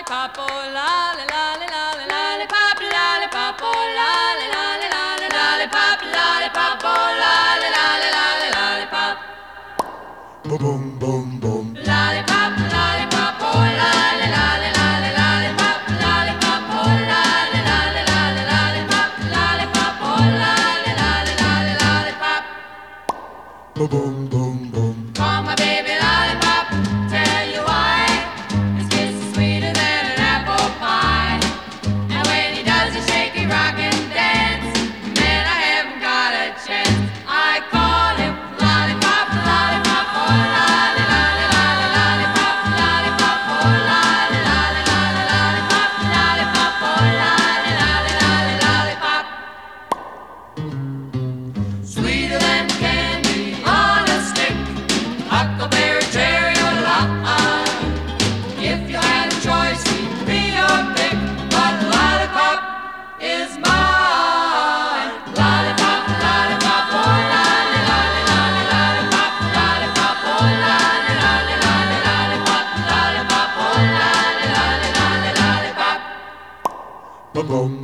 lollipop, oh lolly, lolly, lolly, lollipop, lollipop, oh lolly, lolly, lolly, lollipop, lollipop, oh lolly, lolly, lolly, lollipop. Boom, boom, boom, boom. Lollipop, lollipop, oh lolly, lolly, lolly, lollipop, lollipop, oh lolly, lolly, lolly, lollipop, lollipop, oh lolly, lolly, lolly, lollipop. Boom, boom, boom, boom. Call my baby lollipop, tell you why. His kiss is sweeter than an apple pie. And when he does a shaky rock and dance, man, I haven't got a chance. I call him lollipop, lollipop, oh lolly, lolly, lolly, lollipop, lollipop, oh lolly, lolly, lolly, lollipop, lollipop, oh lolly, lolly, lolly, lollipop. Sweeter than candy on a stick, huckleberry, cherry, or lime. If you had a choice, he'd be your pick, but lollipop is mine. Lollipop, lollipop, oh lolly, lolly, lolly, lollipop, lollipop, oh lolly, lolly, lolly, lollipop, lollipop, oh lolly, lolly, lolly, lollipop. Boom, boom,